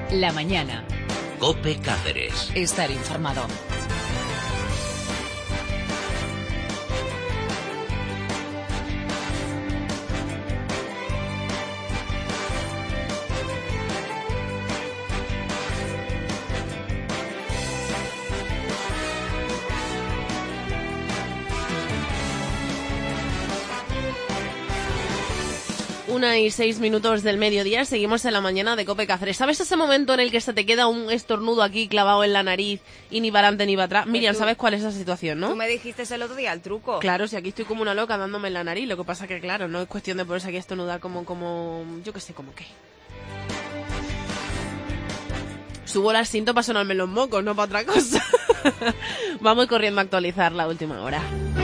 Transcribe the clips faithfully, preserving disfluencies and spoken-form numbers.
La mañana. COPE Cáceres. Estar informado. Una y seis minutos del mediodía, seguimos en la mañana de COPE Cáceres. ¿Sabes ese momento en el que se te queda un estornudo aquí clavado en la nariz y ni para adelante ni para atrás? Pues Miriam, tú, ¿sabes cuál es esa situación, no? Tú me dijiste el otro día el truco. Claro, si aquí estoy como una loca dándome en la nariz, lo que pasa que, claro, no es cuestión de ponerse aquí a estornudar como, como, yo qué sé, como qué. Subo la cinta para sonarme los mocos, no para otra cosa. Vamos corriendo a actualizar la última hora.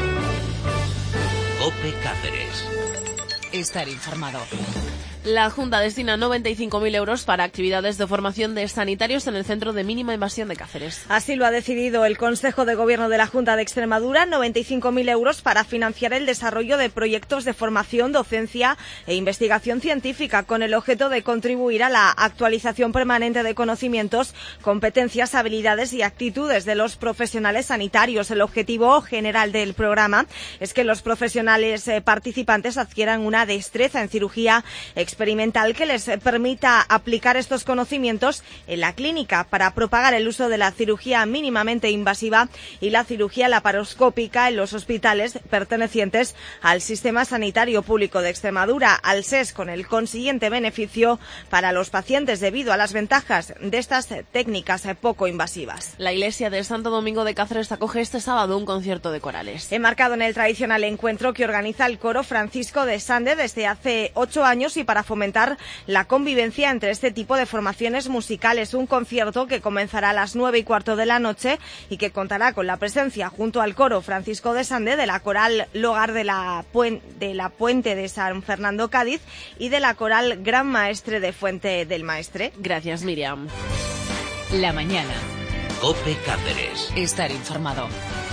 COPE Cáceres. Estar informado. La Junta destina noventa y cinco mil euros para actividades de formación de sanitarios en el Centro de Mínima Invasión de Cáceres. Así lo ha decidido el Consejo de Gobierno de la Junta de Extremadura, noventa y cinco mil euros para financiar el desarrollo de proyectos de formación, docencia e investigación científica con el objeto de contribuir a la actualización permanente de conocimientos, competencias, habilidades y actitudes de los profesionales sanitarios. El objetivo general del programa es que los profesionales eh, participantes adquieran una destreza en cirugía experimental que les permita aplicar estos conocimientos en la clínica para propagar el uso de la cirugía mínimamente invasiva y la cirugía laparoscópica en los hospitales pertenecientes al Sistema Sanitario Público de Extremadura, al S E S, con el consiguiente beneficio para los pacientes debido a las ventajas de estas técnicas poco invasivas. La iglesia del Santo Domingo de Cáceres acoge este sábado un concierto de corales. Enmarcado en el tradicional encuentro que organiza el coro Francisco de Sande desde hace ocho años y para fomentar la convivencia entre este tipo de formaciones musicales. Un concierto que comenzará a las nueve y cuarto de la noche y que contará con la presencia junto al coro Francisco de Sande de la coral Logar de la, Puen- de la Puente de San Fernando Cádiz y de la coral Gran Maestre de Fuente del Maestre. Gracias, Miriam. La mañana. COPE Cáceres. Estar informado.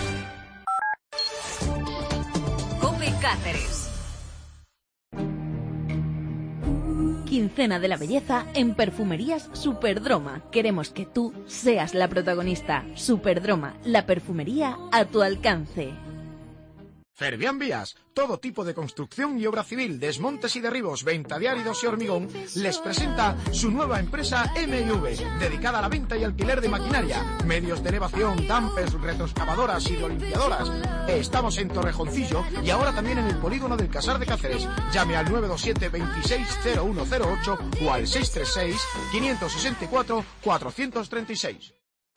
COPE Cáceres. Quincena de la belleza en Perfumerías Superdroma. Queremos que tú seas la protagonista. Superdroma, la perfumería a tu alcance. Fervián Vías, todo tipo de construcción y obra civil, desmontes y derribos, venta de áridos y hormigón, les presenta su nueva empresa M y V, dedicada a la venta y alquiler de maquinaria, medios de elevación, dampers, retroexcavadoras, hidrolimpiadoras. Estamos en Torrejoncillo y ahora también en el polígono del Casar de Cáceres. Llame al nueve dos siete, veintiséis, cero uno cero ocho o al seis tres seis, cinco seis cuatro, cuatro tres seis.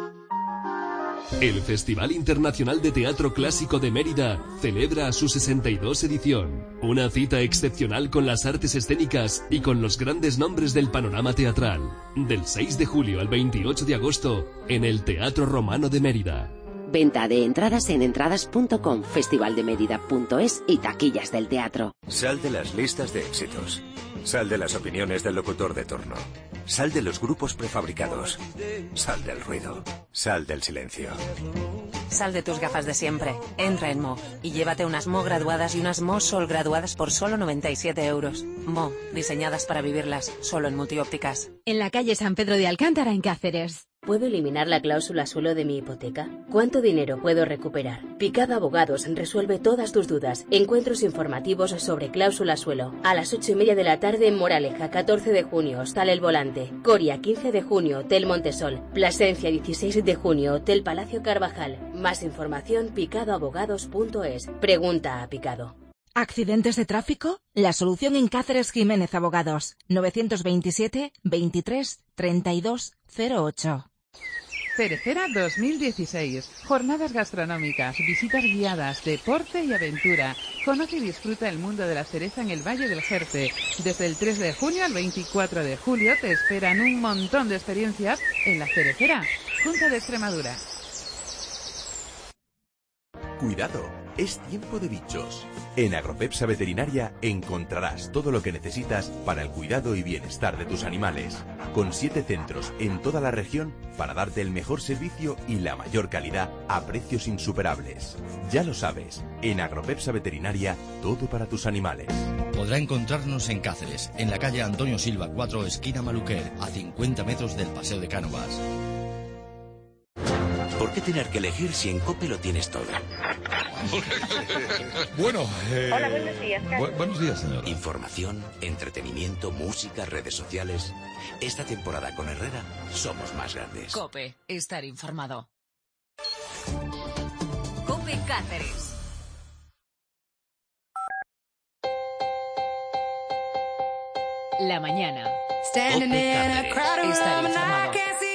El Festival Internacional de Teatro Clásico de Mérida celebra su sesenta y dos edición. Una cita excepcional con las artes escénicas y con los grandes nombres del panorama teatral. Del seis de julio al veintiocho de agosto en el Teatro Romano de Mérida. Venta de entradas en entradas punto com, festivaldemerida punto es y taquillas del teatro. Sal de las listas de éxitos. Sal de las opiniones del locutor de turno. Sal de los grupos prefabricados. Sal del ruido. Sal del silencio. Sal de tus gafas de siempre. Entra en Mo y llévate unas Mo graduadas y unas Mo Sol graduadas por solo noventa y siete euros. Mo, diseñadas para vivirlas, solo en Multiópticas. En la calle San Pedro de Alcántara, en Cáceres. ¿Puedo eliminar la cláusula suelo de mi hipoteca? ¿Cuánto dinero puedo recuperar? Picado Abogados resuelve todas tus dudas. Encuentros informativos sobre cláusula suelo. A las ocho y media de la tarde en Moraleja, catorce de junio, Hostal El Volante. Coria, quince de junio, Hotel Montesol. Plasencia, dieciséis de junio, Hotel Palacio Carvajal. Más información, picado abogados punto es. Pregunta a Picado. ¿Accidentes de tráfico? La solución en Cáceres Jiménez Abogados. novecientos veintisiete, veintitrés, treinta y dos, cero ocho. Cerecera dos mil dieciséis. Jornadas gastronómicas, visitas guiadas, deporte y aventura. Conoce y disfruta el mundo de la cereza en el Valle del Jerte. Desde el tres de junio al veinticuatro de julio te esperan un montón de experiencias en la Cerecera. Junta de Extremadura. Cuidado. Es tiempo de bichos. En Agropepsa Veterinaria encontrarás todo lo que necesitas para el cuidado y bienestar de tus animales, con siete centros en toda la región para darte el mejor servicio y la mayor calidad a precios insuperables. Ya lo sabes, en Agropepsa Veterinaria, todo para tus animales. Podrá encontrarnos en Cáceres, en la calle Antonio Silva cuatro, esquina Maluquer, a cincuenta metros del Paseo de Cánovas. ¿Por qué tener que elegir si en COPE lo tienes todo? Bueno, eh... Hola, buenos días, Carlos. Bu- buenos días, señora. Información, entretenimiento, música, redes sociales. Esta temporada con Herrera somos más grandes. COPE, estar informado. COPE Cáceres. La mañana. COPE Cáceres. Estar informado.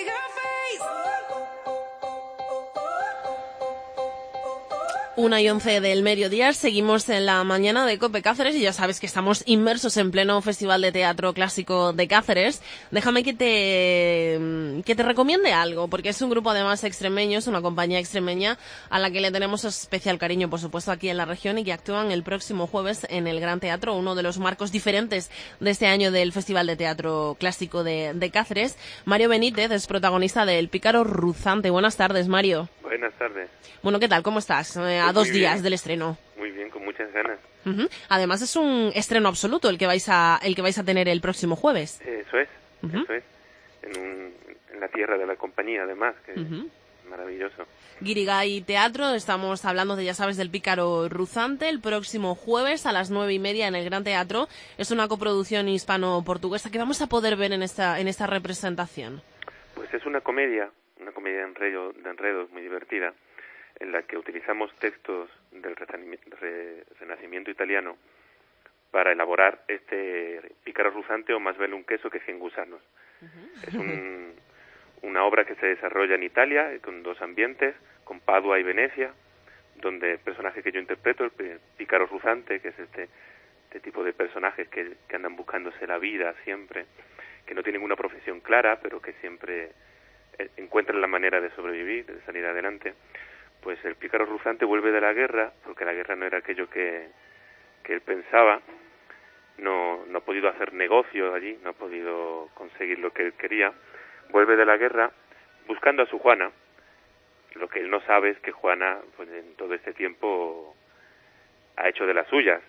Una y once del mediodía, seguimos en la mañana de COPE Cáceres y ya sabes que estamos inmersos en pleno Festival de Teatro Clásico de Cáceres. Déjame que te, que te recomiende algo, porque es un grupo además extremeño, es una compañía extremeña a la que le tenemos especial cariño, por supuesto, aquí en la región y que actúan el próximo jueves en el Gran Teatro, uno de los marcos diferentes de este año del Festival de Teatro Clásico de, de Cáceres. Mario Benítez es protagonista de El Pícaro Ruzante. Buenas tardes, Mario. Buenas tardes. Bueno, ¿qué tal? ¿Cómo estás? Eh, a Pues dos muy días bien. del estreno. Muy bien, con muchas ganas. Uh-huh. Además es un estreno absoluto el que vais a el que vais a tener el próximo jueves. Eso es, Uh-huh. eso es. En, un, en la tierra de la compañía, además, que Uh-huh. es maravilloso. Guirigay Teatro, estamos hablando de, ya sabes, del Pícaro Ruzante, el próximo jueves a las nueve y media en el Gran Teatro. Es una coproducción hispano-portuguesa que vamos a poder ver en esta en esta representación. Pues es una comedia, una comedia de, enredo, de enredos muy divertida, en la que utilizamos textos del rezanimi- re- Renacimiento italiano para elaborar este Pícaro Ruzante, o más vale un queso que cien gusanos. Es un, una obra que se desarrolla en Italia, con dos ambientes, con Padua y Venecia, donde el personaje que yo interpreto, el pi- Pícaro Ruzante, que es este, este tipo de personajes que, que andan buscándose la vida siempre, que no tienen una profesión clara, pero que siempre eh, encuentran la manera de sobrevivir, de salir adelante. Pues el Pícaro Ruzante vuelve de la guerra, porque la guerra no era aquello que, que él pensaba, no, no ha podido hacer negocio allí, no ha podido conseguir lo que él quería, vuelve de la guerra buscando a su Juana. Lo que él no sabe es que Juana, pues en todo este tiempo, ha hecho de las suyas.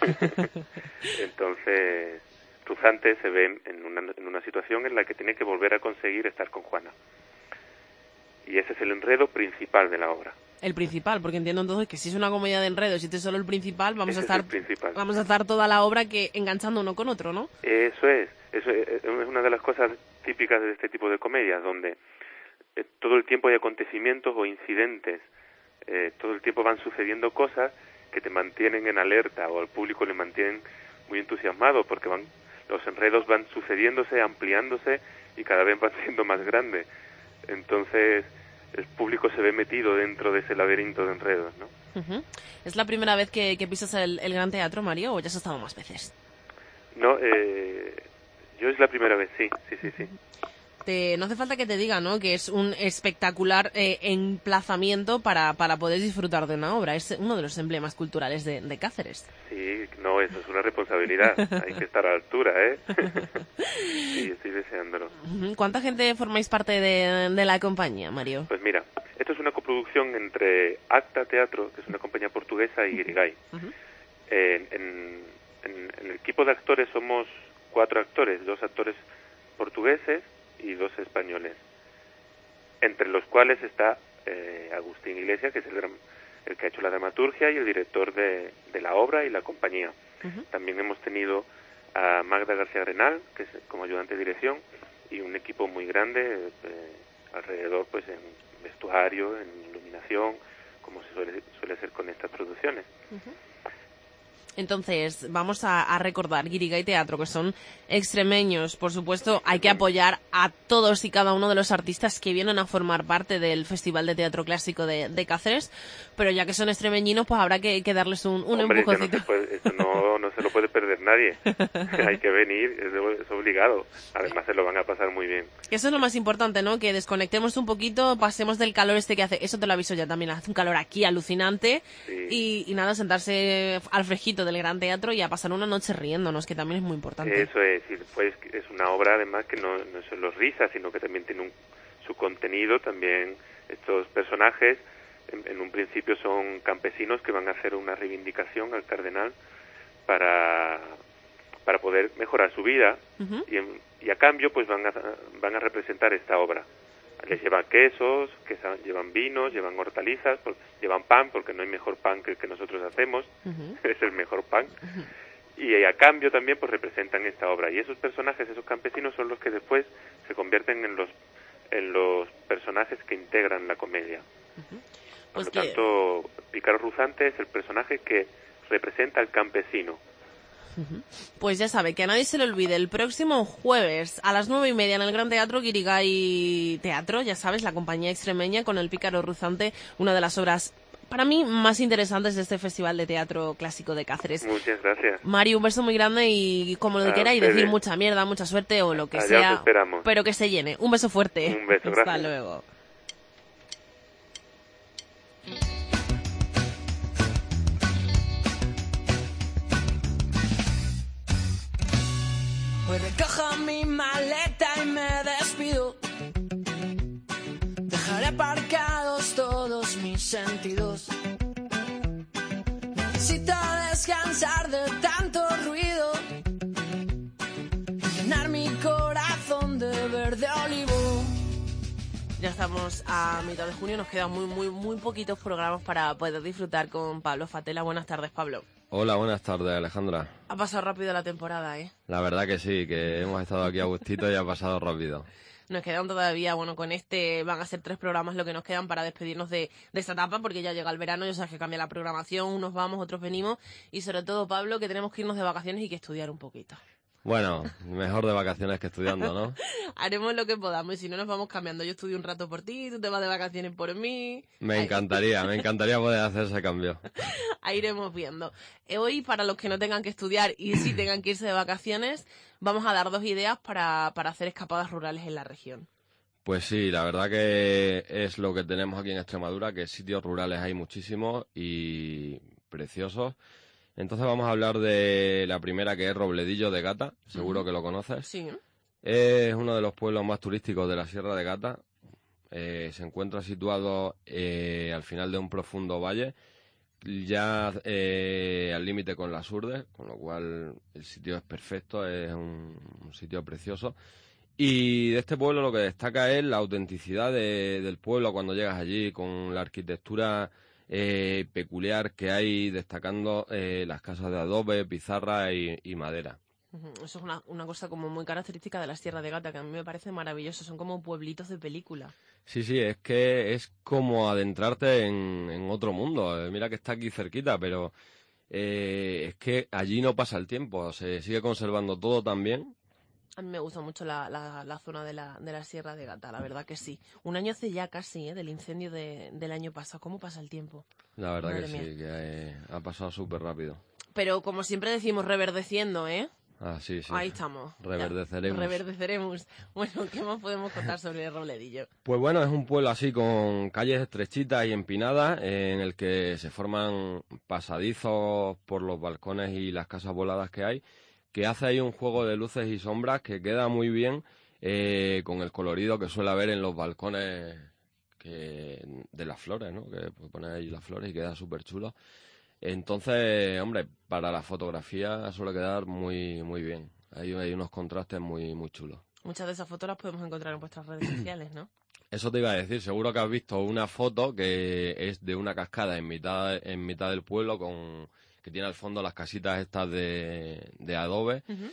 Entonces, Ruzante se ve en una, en una situación en la que tiene que volver a conseguir estar con Juana. Y ese es el enredo principal de la obra. El principal, porque entiendo entonces que si es una comedia de enredos y este es solo el principal, vamos Ese a es estar el principal. vamos a estar toda la obra que enganchando uno con otro, ¿no? Eso es, eso es, es una de las cosas típicas de este tipo de comedias, donde eh, todo el tiempo hay acontecimientos o incidentes, eh, todo el tiempo van sucediendo cosas que te mantienen en alerta, o al público le mantienen muy entusiasmado, porque van los enredos van sucediéndose, ampliándose y cada vez van siendo más grandes. Entonces el público se ve metido dentro de ese laberinto de enredos, ¿no? Uh-huh. ¿Es la primera vez que, que pisas el, el Gran Teatro, Mario, o ya has estado más veces? No, eh, yo es la primera vez, sí, sí, sí, sí. Te, no hace falta que te diga, ¿no?, que es un espectacular eh, emplazamiento para, para poder disfrutar de una obra. Es uno de los emblemas culturales de, de Cáceres. Sí, no, eso es una responsabilidad. Hay que estar a la altura, ¿eh? Sí, estoy deseándolo. Uh-huh. ¿Cuánta gente formáis parte de, de la compañía, Mario? Pues mira, esto es una coproducción entre Acta Teatro, que es una compañía portuguesa, y Guirigay. Uh-huh. Eh, en, en, en el equipo de actores somos cuatro actores, dos actores portugueses y dos españoles, entre los cuales está eh, Agustín Iglesias, que es el, el que ha hecho la dramaturgia y el director de, de la obra y la compañía. Uh-huh. También hemos tenido a Magda García Arenal, que es como ayudante de dirección, y un equipo muy grande eh, alrededor, pues en vestuario, en iluminación, como se suele, suele ser con estas producciones. Uh-huh. Entonces, vamos a, a recordar Guirigay Teatro, que son extremeños. Por supuesto, hay que apoyar a todos y cada uno de los artistas que vienen a formar parte del Festival de Teatro Clásico de, de Cáceres, pero ya que son extremeñinos, pues habrá que, que darles un, un Hombre, empujoncito. No se puede, eso no, no se lo puede perder nadie. Hay que venir, es, es obligado. Además, se lo van a pasar muy bien. Eso es lo más importante, ¿no? Que desconectemos un poquito, pasemos del calor este que hace. Eso te lo aviso ya también, hace un calor aquí alucinante. Sí. Y, y nada, sentarse al fresquito del Gran Teatro y a pasar una noche riéndonos, que también es muy importante. Eso es, y después es una obra además que no, no son los risas, sino que también tiene un, su contenido, también estos personajes en, en un principio son campesinos que van a hacer una reivindicación al cardenal para, para poder mejorar su vida. Uh-huh. y, en, y a cambio pues van a, van a representar esta obra. Les llevan quesos, que llevan vinos, llevan hortalizas, pues, llevan pan, porque no hay mejor pan que el que nosotros hacemos, uh-huh. es el mejor pan, uh-huh. y a cambio también pues representan esta obra. Y esos personajes, esos campesinos, son los que después se convierten en los en los personajes que integran la comedia. Uh-huh. Por pues lo que... tanto, Pícaro Ruzante es el personaje que representa al campesino. Pues ya sabe, que a nadie se le olvide, el próximo jueves a las nueve y media en el Gran Teatro, Guirigay Teatro, ya sabes, la compañía extremeña con el Pícaro Ruzante, una de las obras para mí más interesantes de este Festival de Teatro Clásico de Cáceres. Muchas gracias. Mari, un beso muy grande y como lo quiera y decir mucha mierda, mucha suerte o lo que Allá sea, os esperamos. Pero que se llene. Un beso fuerte. Un beso, Hasta gracias. luego. Hoy recojo mi maleta y me despido. Dejaré aparcados todos mis sentidos. Necesito descansar de tanto ruido. Llenar mi corazón de verde olivo. Ya estamos a mitad de junio, nos quedan muy, muy, muy poquitos programas para poder disfrutar con Pablo Fatela. Buenas tardes, Pablo. Hola, buenas tardes, Alejandra. Ha pasado rápido la temporada, ¿eh? La verdad que sí, que hemos estado aquí a gustito y ha pasado rápido. Nos quedan todavía, bueno, con este van a ser tres programas lo que nos quedan para despedirnos de, de esta etapa, porque ya llega el verano, ya sabes que cambia la programación, unos vamos, otros venimos, y sobre todo, Pablo, que tenemos que irnos de vacaciones y que estudiar un poquito. Bueno, mejor de vacaciones que estudiando, ¿no? Haremos lo que podamos y si no nos vamos cambiando. Yo estudio un rato por ti, tú te vas de vacaciones por mí. Me encantaría, me encantaría poder hacer ese cambio. Ahí iremos viendo. Hoy, para los que no tengan que estudiar y sí tengan que irse de vacaciones, vamos a dar dos ideas para, para hacer escapadas rurales en la región. Pues sí, la verdad que es lo que tenemos aquí en Extremadura, que sitios rurales hay muchísimos y preciosos. Entonces vamos a hablar de la primera, que es Robledillo de Gata, seguro uh-huh. que lo conoces. Sí. Es uno de los pueblos más turísticos de la Sierra de Gata. Eh, se encuentra situado eh, al final de un profundo valle, ya eh, al límite con las Urdes, con lo cual el sitio es perfecto, es un, un sitio precioso. Y de este pueblo lo que destaca es la autenticidad de, del pueblo cuando llegas allí, con la arquitectura Eh, peculiar que hay, destacando eh, las casas de adobe, pizarra y, y madera. Eso es una, una cosa como muy característica de la Sierra de Gata, que a mí me parece maravilloso, son como pueblitos de película. Sí, sí, es que es como adentrarte en, en otro mundo. Eh, mira que está aquí cerquita, pero eh, es que allí no pasa el tiempo, se sigue conservando todo tan bien. A mí me gusta mucho la, la, la zona de la, de la Sierra de Gata, la verdad que sí. Un año hace ya casi, ¿eh? Del incendio de, del año pasado. ¿Cómo pasa el tiempo? La verdad Madre que mía. sí, que eh, ha pasado súper rápido. Pero como siempre decimos, reverdeciendo, ¿eh? Ah, sí, sí. Ahí estamos. Reverdeceremos. Ya, reverdeceremos. Bueno, ¿qué más podemos contar sobre el Robledillo? Pues bueno, es un pueblo así con calles estrechitas y empinadas, eh, en el que se forman pasadizos por los balcones y las casas voladas que hay, que hace ahí un juego de luces y sombras que queda muy bien eh, con el colorido que suele haber en los balcones que, de las flores, ¿no? Que pues, pones ahí las flores y queda súper chulo. Entonces, hombre, para la fotografía suele quedar muy muy bien. Hay, hay unos contrastes muy muy chulos. Muchas de esas fotos las podemos encontrar en vuestras redes sociales, ¿no? Eso te iba a decir, seguro que has visto una foto que es de una cascada en mitad en mitad del pueblo con... que tiene al fondo las casitas estas de, de adobe, uh-huh.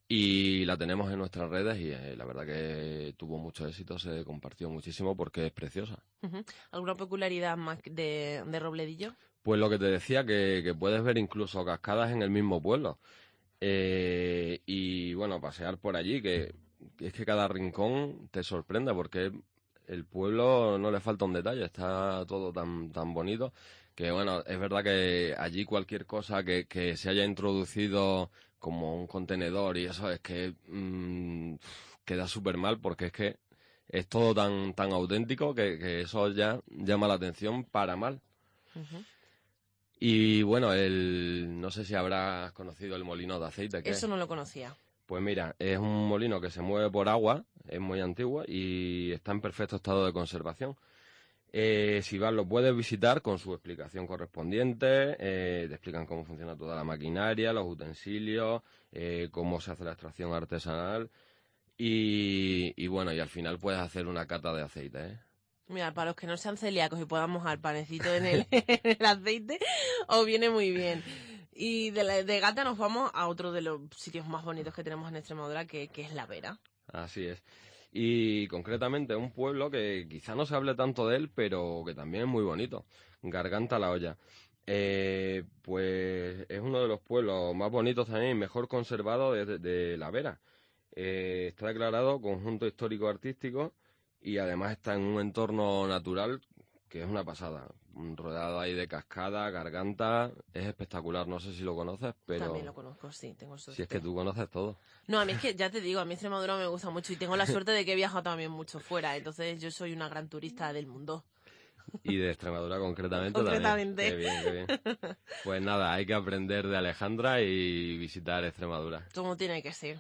y la tenemos en nuestras redes y eh, la verdad que tuvo mucho éxito, se compartió muchísimo porque es preciosa. Uh-huh. ¿Alguna peculiaridad más de, de Robledillo? Pues lo que te decía, que, que puedes ver incluso cascadas en el mismo pueblo. Eh, y bueno, pasear por allí, que, que es que cada rincón te sorprende, porque el pueblo no le falta un detalle, está todo tan, tan bonito, que bueno, es verdad que allí cualquier cosa que, que se haya introducido como un contenedor y eso es que mmm, queda súper mal, porque es que es todo tan, tan auténtico que, que eso ya llama la atención para mal. Uh-huh. Y bueno, el no sé si habrás conocido el molino de aceite. ¿Qué? Eso no lo conocía. Pues mira, es un molino que se mueve por agua, es muy antiguo y está en perfecto estado de conservación. Eh, si vas, lo puedes visitar con su explicación correspondiente, eh, te explican cómo funciona toda la maquinaria, los utensilios, eh, cómo se hace la extracción artesanal y, y bueno, y al final puedes hacer una cata de aceite, ¿eh? Mira, para los que no sean celíacos y puedan mojar panecito en el, en el aceite, os viene muy bien. Y de, la, de Gata nos vamos a otro de los sitios más bonitos que tenemos en Extremadura, que, que es La Vera. Así es. Y concretamente un pueblo que quizá no se hable tanto de él, pero que también es muy bonito, Garganta la Olla. Eh, pues es uno de los pueblos más bonitos también y mejor conservado de, de, de La Vera. Eh, está declarado conjunto histórico-artístico y además está en un entorno natural que es una pasada. Rodeado ahí de cascada, garganta, es espectacular. No sé si lo conoces, pero... También lo conozco, sí, tengo suerte. Si es que tú conoces todo. No, a mí es que, ya te digo, a mí Extremadura me gusta mucho y tengo la suerte de que he viajado también mucho fuera, entonces yo soy una gran turista del mundo. Y de Extremadura concretamente, concretamente. también. Qué bien, qué bien. Pues nada, hay que aprender de Alejandra y visitar Extremadura. Como tiene que ser.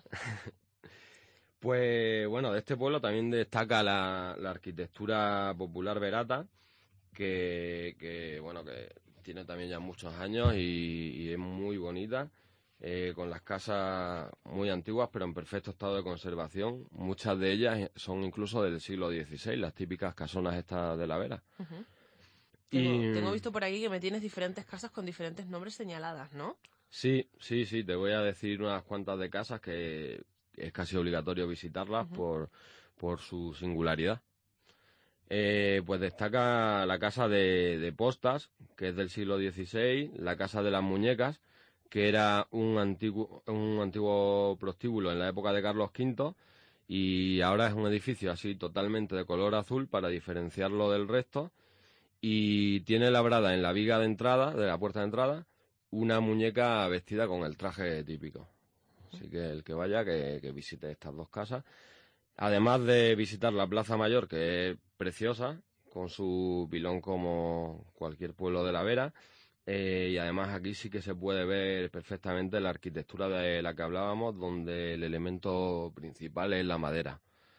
Pues bueno, de este pueblo también destaca la, la arquitectura popular verata, que, que bueno, que tiene también ya muchos años y, y es muy bonita, eh, con las casas muy antiguas pero en perfecto estado de conservación. Muchas de ellas son incluso del siglo dieciséis, las típicas casonas estas de La Vera. Uh-huh. Y... Tengo, tengo visto por aquí que me tienes diferentes casas con diferentes nombres señaladas, ¿no? Sí, sí, sí, te voy a decir unas cuantas de casas que es casi obligatorio visitarlas uh-huh. por, por su singularidad. Eh, pues destaca la casa de, de Postas, que es del siglo dieciséis, la casa de las Muñecas, que era un antiguo, un antiguo prostíbulo en la época de Carlos quinto, y ahora es un edificio así totalmente de color azul para diferenciarlo del resto, y tiene labrada en la viga de entrada, de la puerta de entrada, una muñeca vestida con el traje típico. Así que el que vaya, que, que visite estas dos casas. Además de visitar la Plaza Mayor, que es preciosa, con su pilón como cualquier pueblo de La Vera, eh, y además aquí sí que se puede ver perfectamente la arquitectura de la que hablábamos, donde el elemento principal es la madera.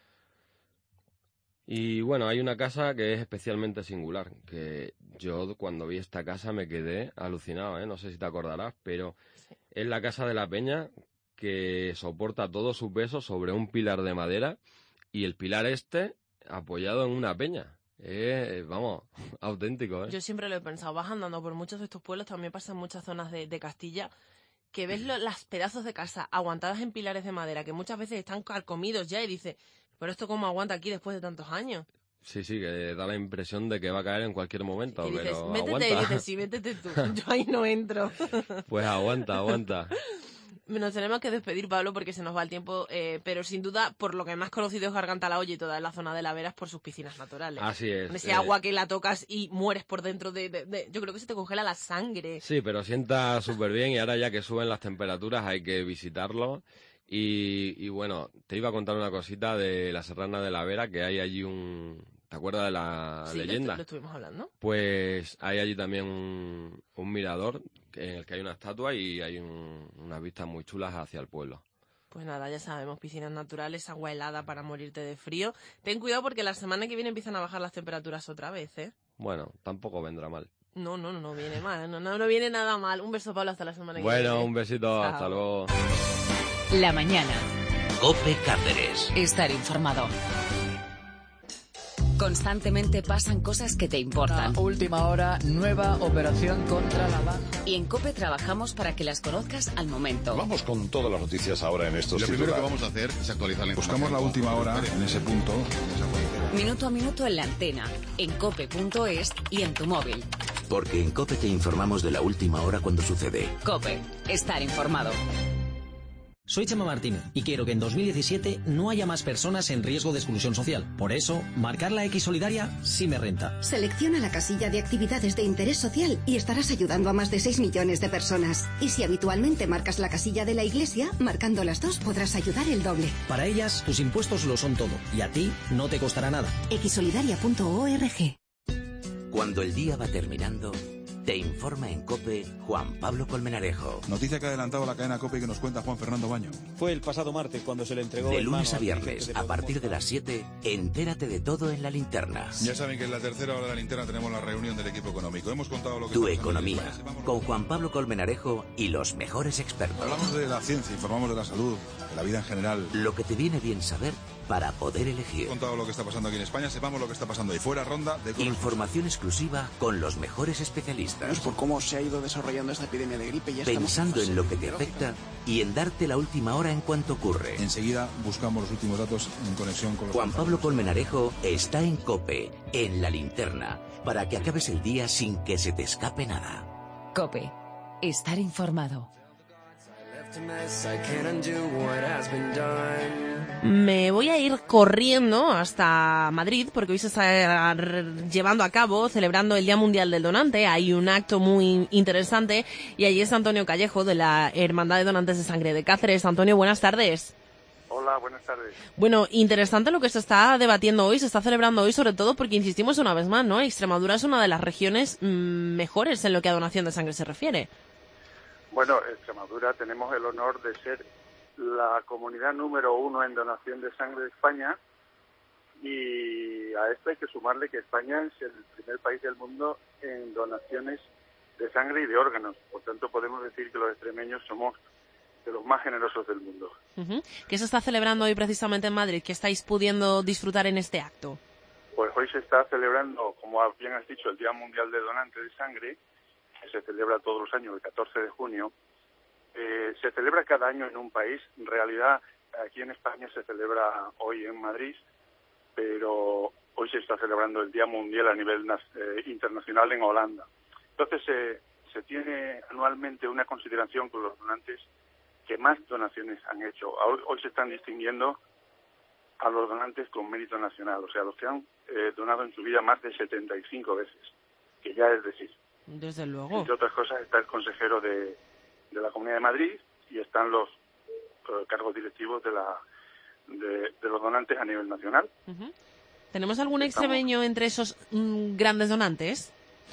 Y bueno, hay una casa que es especialmente singular, que yo cuando vi esta casa me quedé alucinado, ¿eh? No sé si te acordarás, pero sí. Es la casa de la Peña, que soporta todo su peso sobre un pilar de madera y el pilar este apoyado en una peña. Eh, vamos, auténtico, ¿eh? Yo siempre lo he pensado, vas andando por muchos de estos pueblos, también pasa en muchas zonas de, de Castilla, que ves lo, las pedazos de casa aguantadas en pilares de madera, que muchas veces están carcomidos ya y dices, pero esto cómo aguanta aquí después de tantos años. Sí, sí, que da la impresión de que va a caer en cualquier momento, dices, pero métete, aguanta. Y dices, sí, métete tú, yo ahí no entro. Pues aguanta, aguanta. Nos tenemos que despedir, Pablo, porque se nos va el tiempo, eh, pero sin duda, por lo que más conocido es Garganta la Olla y toda la zona de La Vera es por sus piscinas naturales. Así es. Ese eh... agua que la tocas y mueres por dentro de, de, de... Yo creo que se te congela la sangre. Sí, pero sienta súper bien y ahora ya que suben las temperaturas hay que visitarlo. Y, y bueno, te iba a contar una cosita de la Serrana de La Vera, que hay allí un... ¿Te acuerdas de la sí, leyenda? Sí, lo estuvimos hablando. Pues hay allí también un, un mirador en el que hay una estatua y hay un, unas vistas muy chulas hacia el pueblo. Pues nada, ya sabemos, piscinas naturales, agua helada para morirte de frío. Ten cuidado porque la semana que viene empiezan a bajar las temperaturas otra vez, ¿eh? Bueno, tampoco vendrá mal. No, no, no, no viene mal, no, no, no viene nada mal. Un beso, Pablo, hasta la semana que bueno, viene. Bueno, un besito, Chao. Hasta luego. La mañana. COPE Cáceres. Estar informado. Constantemente pasan cosas que te importan. A última hora, nueva operación contra la baja. Y en COPE trabajamos para que las conozcas al momento. Vamos con todas las noticias ahora en estos Lo primero titulares. que vamos a hacer es actualizar la información. Buscamos la última hora en ese punto. Minuto a minuto en la antena, en cope punto es y en tu móvil. Porque en COPE te informamos de la última hora cuando sucede. COPE, estar informado. Soy Chema Martínez y quiero que en dos mil diecisiete no haya más personas en riesgo de exclusión social. Por eso, marcar la X solidaria sí me renta. Selecciona la casilla de actividades de interés social y estarás ayudando a más de seis millones de personas. Y si habitualmente marcas la casilla de la Iglesia, marcando las dos podrás ayudar el doble. Para ellas, tus impuestos lo son todo y a ti no te costará nada. x solidaria punto org. Cuando el día va terminando, te informa en COPE Juan Pablo Colmenarejo. Noticia que ha adelantado la cadena COPE y que nos cuenta Juan Fernando Baño. Fue el pasado martes cuando se le entregó... De lunes a viernes, a partir de las siete, entérate de todo en La Linterna. Ya saben que en la tercera hora de La Linterna tenemos la reunión del equipo económico. Hemos contado lo que... Tu economía, con Juan Pablo Colmenarejo y los mejores expertos. Hablamos de la ciencia, informamos de la salud, de la vida en general. Lo que te viene bien saber para poder elegir. Hemos contado lo que está pasando aquí en España, sepamos lo que está pasando ahí fuera, ronda de... Información exclusiva con los mejores especialistas. Por cómo se ha ido desarrollando esta epidemia de gripe. Ya pensando en lo que te afecta y en darte la última hora en cuanto ocurre. Enseguida buscamos los últimos datos en conexión con los... Juan Pablo Colmenarejo está en COPE, en La Linterna, para que acabes el día sin que se te escape nada. COPE, estar informado. Me voy a ir corriendo hasta Madrid porque hoy se está llevando a cabo, celebrando el Día Mundial del Donante. Hay un acto muy interesante y allí está Antonio Callejo de la Hermandad de Donantes de Sangre de Cáceres. Antonio, buenas tardes. Hola, buenas tardes. Bueno, interesante lo que se está debatiendo hoy, se está celebrando hoy, sobre todo porque insistimos una vez más, ¿no? Extremadura es una de las regiones mmm, mejores en lo que a donación de sangre se refiere. Bueno, Extremadura tenemos el honor de ser la comunidad número uno en donación de sangre de España y a esto hay que sumarle que España es el primer país del mundo en donaciones de sangre y de órganos. Por tanto, podemos decir que los extremeños somos de los más generosos del mundo. Uh-huh. ¿Qué se está celebrando hoy precisamente en Madrid? ¿Qué estáis pudiendo disfrutar en este acto? Pues hoy se está celebrando, como bien has dicho, el Día Mundial de Donantes de Sangre, que se celebra todos los años, el catorce de junio. Eh, se celebra cada año en un país. En realidad, aquí en España se celebra hoy en Madrid, pero hoy se está celebrando el Día Mundial a nivel eh, internacional en Holanda. Entonces, eh, se tiene anualmente una consideración con los donantes que más donaciones han hecho. Hoy, hoy se están distinguiendo a los donantes con mérito nacional, o sea, los que han eh, donado en su vida más de setenta y cinco veces, que ya es decir. Desde luego. Entre otras cosas está el consejero de, de la Comunidad de Madrid y están los uh, cargos directivos de la de, de los donantes a nivel nacional. Uh-huh. ¿Tenemos algún extremeño entre esos mm, grandes donantes?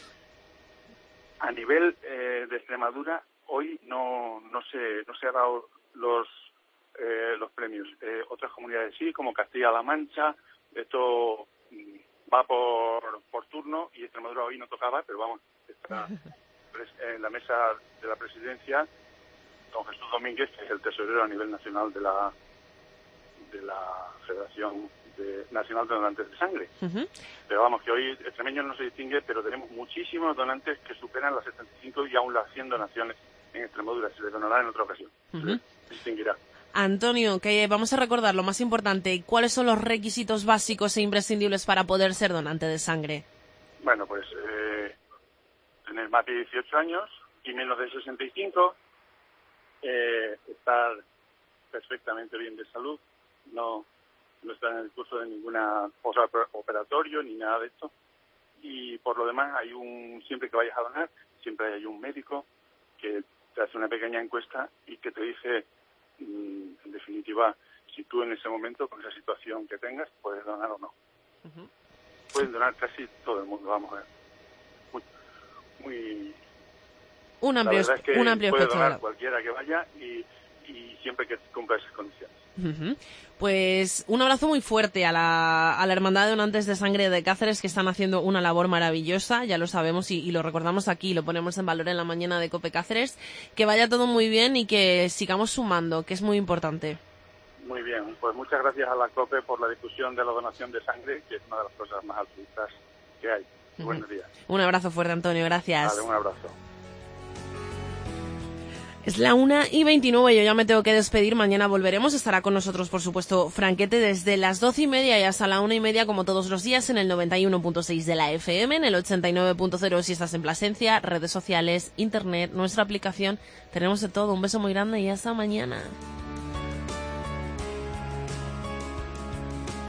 A nivel eh, de Extremadura hoy no no se no se ha dado los eh, los premios. Eh, otras comunidades sí, como Castilla-La Mancha. Esto mm, va por por turno y Extremadura hoy no tocaba, pero vamos, está en la mesa de la presidencia don Jesús Domínguez, que es el tesorero a nivel nacional de la de la Federación de, Nacional de Donantes de Sangre. Uh-huh. Pero vamos, que hoy extremeños no se distingue, pero tenemos muchísimos donantes que superan las setenta y cinco y aún las cien donaciones en Extremadura. Se les donará en otra ocasión. Uh-huh. Se distinguirá. Antonio, que vamos a recordar lo más importante. ¿Cuáles son los requisitos básicos e imprescindibles para poder ser donante de sangre? Bueno, pues eh, tener más de dieciocho años y menos de sesenta y cinco, eh, estar perfectamente bien de salud, no, no estar en el curso de ninguna postoperatorio ni nada de esto. Y por lo demás, hay un siempre que vayas a donar, siempre hay un médico que te hace una pequeña encuesta y que te dice, en definitiva, si tú en ese momento, con esa situación que tengas, puedes donar o no. Uh-huh. Pueden donar casi todo el mundo, vamos a ver. Muy, muy... Un amplio, la verdad es que un amplio puede espectro. donar cualquiera que vaya y, y siempre que cumpla esas condiciones. Uh-huh. Pues un abrazo muy fuerte a la, a la Hermandad de Donantes de Sangre de Cáceres, que están haciendo una labor maravillosa, ya lo sabemos y, y lo recordamos aquí, lo ponemos en valor en la mañana de COPE Cáceres. Que vaya todo muy bien y que sigamos sumando, que es muy importante. Muy bien, pues muchas gracias a la COPE por la difusión de la donación de sangre, que es una de las cosas más altruistas que hay. Uh-huh. Buenos días. Un abrazo fuerte, Antonio, gracias. Vale, un abrazo. Es la una y veintinueve, yo ya me tengo que despedir, mañana volveremos, estará con nosotros por supuesto Franquete desde las doce y media y hasta la una y media como todos los días en el noventa y uno punto seis de la F M, en el ochenta y nueve punto cero si estás en Plasencia, redes sociales, internet, nuestra aplicación, tenemos de todo, un beso muy grande y hasta mañana.